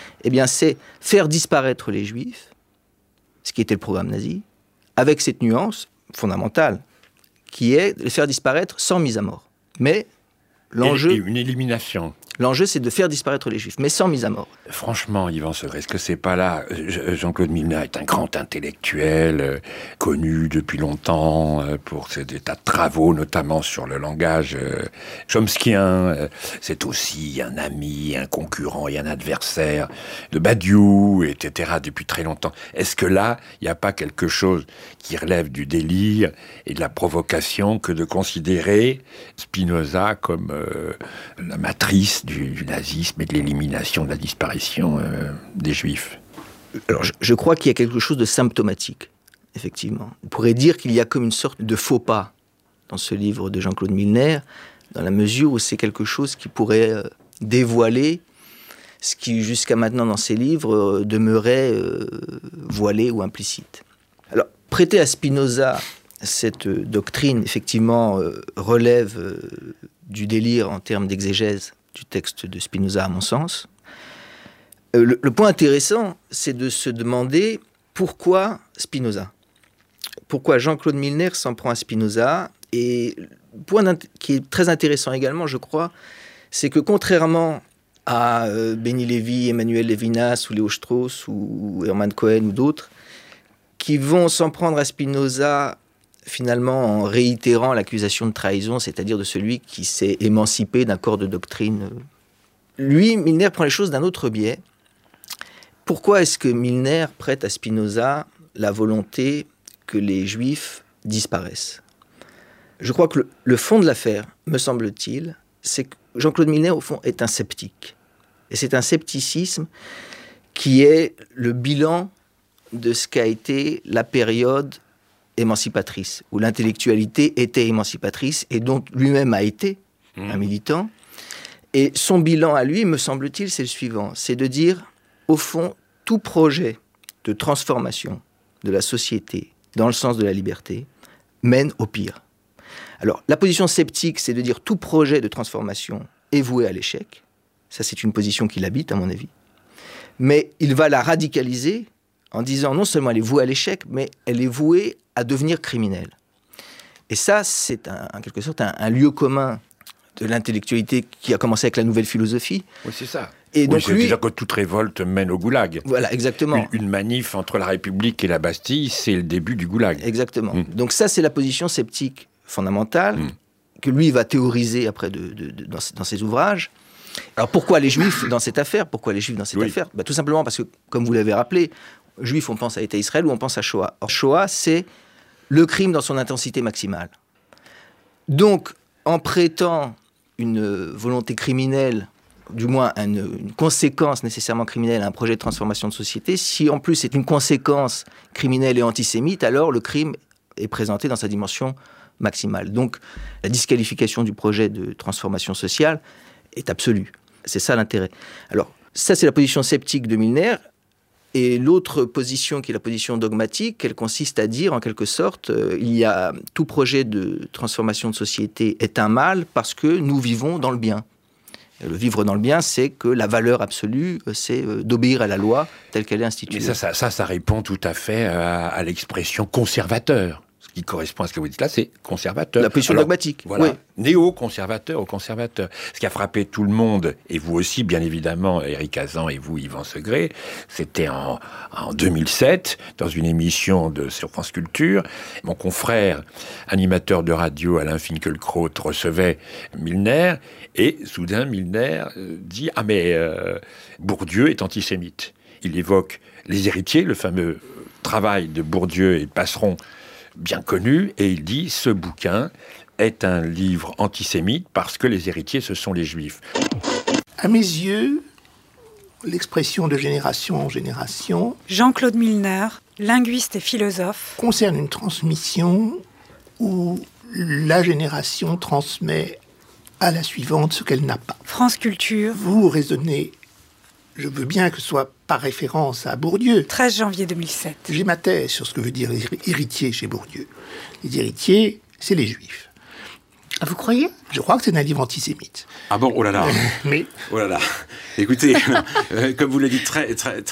eh bien, c'est faire disparaître les Juifs, ce qui était le programme nazi, avec cette nuance fondamentale, qui est de les faire disparaître sans mise à mort. Mais l'enjeu... Et une élimination. L'enjeu, c'est de faire disparaître les Juifs, mais sans mise à mort. Franchement, Yvan Segré, est-ce que c'est pas là... Jean-Claude Milner est un grand intellectuel, connu depuis longtemps pour des tas de travaux, notamment sur le langage chomskien. C'est aussi un ami, un concurrent et un adversaire de Badiou, etc., depuis très longtemps. Est-ce que là, il n'y a pas quelque chose qui relève du délire et de la provocation que de considérer Spinoza comme la matrice du nazisme et de l'élimination, de la disparition des Juifs? Alors, je crois qu'il y a quelque chose de symptomatique, effectivement. On pourrait dire qu'il y a comme une sorte de faux pas dans ce livre de Jean-Claude Milner, dans la mesure où c'est quelque chose qui pourrait dévoiler ce qui, jusqu'à maintenant, dans ses livres, demeurait voilé ou implicite. Alors, prêter à Spinoza cette doctrine, effectivement, relève du délire en termes d'exégèse du texte de Spinoza, à mon sens. Le point intéressant, c'est de se demander pourquoi Spinoza ? Pourquoi Jean-Claude Milner s'en prend à Spinoza ? Et le point qui est très intéressant également, je crois, c'est que contrairement à Benny Lévy, Emmanuel Levinas, ou Léo Strauss, ou Hermann Cohen, ou d'autres, qui vont s'en prendre à Spinoza finalement en réitérant l'accusation de trahison, c'est-à-dire de celui qui s'est émancipé d'un corps de doctrine. Lui, Milner prend les choses d'un autre biais. Pourquoi est-ce que Milner prête à Spinoza la volonté que les Juifs disparaissent ? Je crois que le fond de l'affaire, me semble-t-il, c'est que Jean-Claude Milner, au fond, est un sceptique. Et c'est un scepticisme qui est le bilan de ce qu'a été la période émancipatrice, où l'intellectualité était émancipatrice et dont lui-même a été un militant. Et son bilan à lui, me semble-t-il, c'est le suivant, c'est de dire, au fond, tout projet de transformation de la société dans le sens de la liberté mène au pire. Alors, la position sceptique, c'est de dire tout projet de transformation est voué à l'échec. Ça, c'est une position qu'il habite, à mon avis. Mais il va la radicaliser en disant non seulement elle est vouée à l'échec, mais elle est vouée à devenir criminelle. Et ça, c'est en quelque sorte un lieu commun de l'intellectualité qui a commencé avec la nouvelle philosophie. Oui, c'est ça. Et donc c'est déjà que toute révolte mène au goulag. Voilà, exactement. Une manif entre la République et la Bastille, c'est le début du goulag. Exactement. Donc ça, c'est la position sceptique fondamentale que lui va théoriser après dans ses ouvrages. Alors pourquoi les Juifs dans cette affaire ? Pourquoi les Juifs dans cette affaire ? Tout simplement parce que, comme vous l'avez rappelé, Juifs, on pense à État Israël ou on pense à Shoah. Or, Shoah, c'est le crime dans son intensité maximale. Donc, en prêtant une volonté criminelle, du moins une conséquence nécessairement criminelle à un projet de transformation de société, si en plus c'est une conséquence criminelle et antisémite, alors le crime est présenté dans sa dimension maximale. Donc, la disqualification du projet de transformation sociale est absolue. C'est ça l'intérêt. Alors, ça, c'est la position sceptique de Milner. Et l'autre position, qui est la position dogmatique, elle consiste à dire, en quelque sorte, il y a tout projet de transformation de société est un mal parce que nous vivons dans le bien. Et le vivre dans le bien, c'est que la valeur absolue, c'est d'obéir à la loi telle qu'elle est instituée. Mais ça répond tout à fait à l'expression conservateur. Ce qui correspond à ce que vous dites là, c'est conservateur. La position dogmatique. Voilà, oui. Néo-conservateur au conservateur. Ce qui a frappé tout le monde, et vous aussi, bien évidemment, Éric Hazan et vous, Yvan Segré, c'était en 2007, dans une émission sur France Culture. Mon confrère, animateur de radio, Alain Finkielkraut, recevait Milner, et soudain, Milner dit « Ah mais Bourdieu est antisémite ». Il évoque Les Héritiers, le fameux travail de Bourdieu et de Passeron, bien connu, et il dit « Ce bouquin est un livre antisémite parce que les héritiers, ce sont les Juifs. » À mes yeux, l'expression de génération en génération... Jean-Claude Milner, linguiste et philosophe. ...concerne une transmission où la génération transmet à la suivante ce qu'elle n'a pas. France Culture. Vous raisonnez, je veux bien que ce soit par référence à Bourdieu. 13 janvier 2007. J'ai ma thèse sur ce que veut dire les héritiers chez Bourdieu. Les héritiers, c'est les Juifs. Vous croyez ? Je crois que c'est un livre antisémite. Ah bon, oh là là. Mais Oh là là. Écoutez, comme vous le dites très